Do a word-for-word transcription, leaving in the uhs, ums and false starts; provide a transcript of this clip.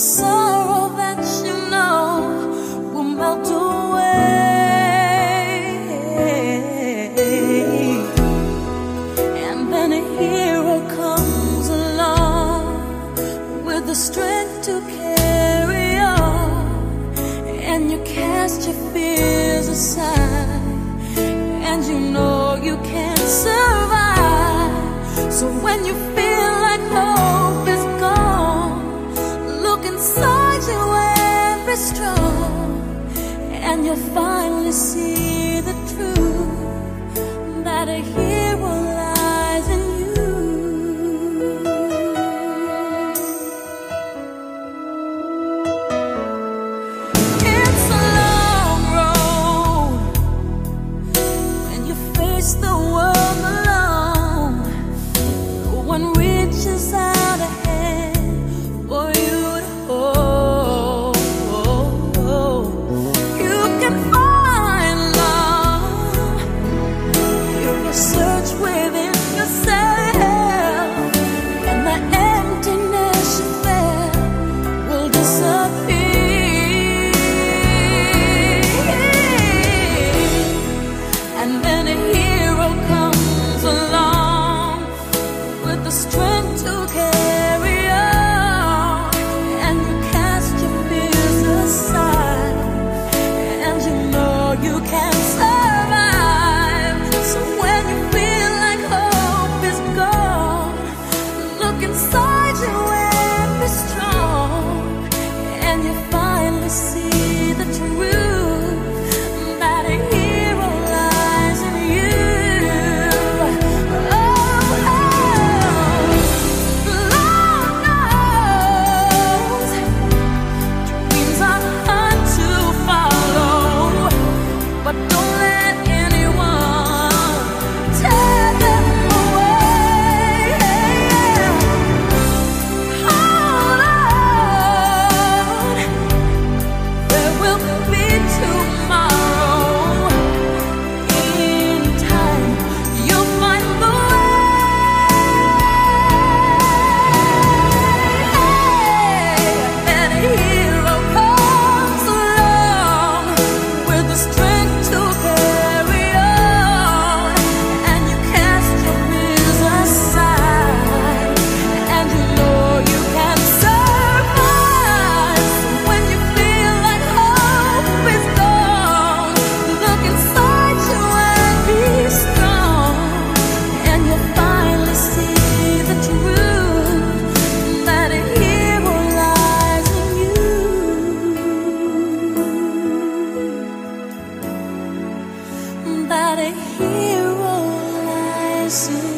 sorrow that you know will melt away. And then a hero comes along with the strength to carry on, and you cast your fears aside, and you know you can't survive. So when you feel like hope is gone, look inside you and be strong, and you'll finally see the truth, that a hero lies in you. It's a long road when you face the world alone. No one reaches out a hand for you to hold. You can find love if you search within yourself, and the emptiness you felt will disappear. And then a hero comes along with the strength to carry on, and you cast your fears aside, and you know you can survive. So when you feel like hope is gone, look inside you and be strong, and you finally see the truth, that a hero lies in you. Oh, Lord knows dreams are hard to follow, but don't let anyone tear them away. Hold on, there will be tomorrow. In time, you'll find the way. And a hero comes along with the strength to carry on, and you cast your fears aside, and you know you can survive. So when you feel like hope is gone, look inside you and be strong, and you'll finally see the truth, that a hero lies in you, that a hero lies in you.